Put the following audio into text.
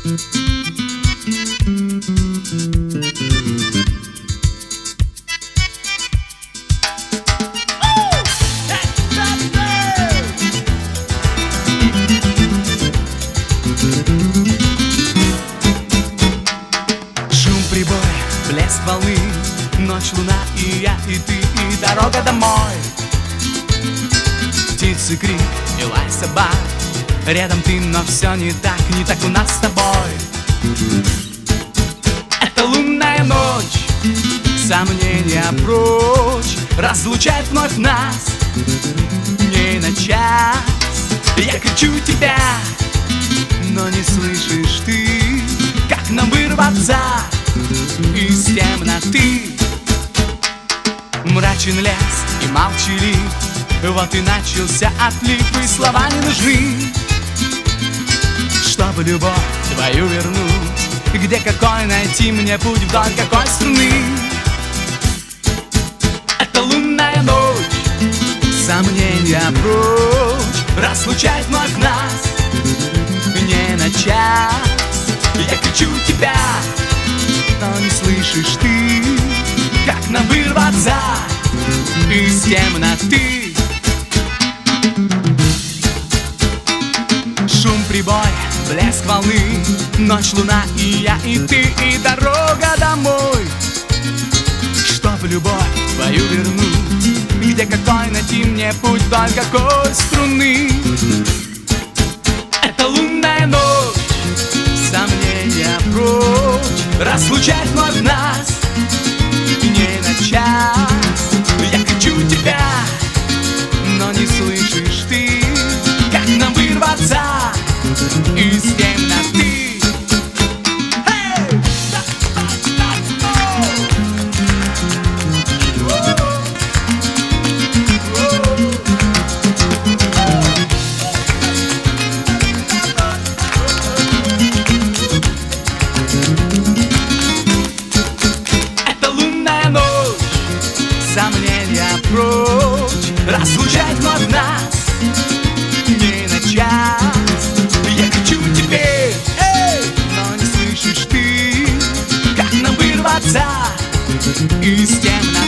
Шум прибоя, блеск волны, ночь, луна и я, и ты, и дорога домой. Птицы крик и лай собак, рядом ты, но все не так у нас с тобой. Это лунная ночь, сомнения прочь, разлучает вновь нас не на час. Я кричу тебя, но не слышишь ты, как нам вырваться из темноты. Мрачен лес и молчалив, вот и начался отлив, и слова не нужны, чтобы любовь твою вернуть. Где какой найти мне путь вдоль какой струны? Это лунная ночь, сомнения прочь, разлучает вновь нас не на час. Я кричу тебя, но не слышишь ты, как нам вырваться из темноты. Шум прибоя, блеск волны, ночь, луна и я, и ты, и дорога домой. Чтоб любовь твою вернуть, где какой найти мне путь вдоль какой струны? Это лунная ночь, сомнения прочь, разлучает вновь нас не на час. Я кричу тебя, но не слышишь ты, как нам вырваться из темноты. Это лунная ночь, сомнения прочь, разлучает вновь нас не на час. Я кричу тебе, но не слышишь ты, как нам вырваться из темноты.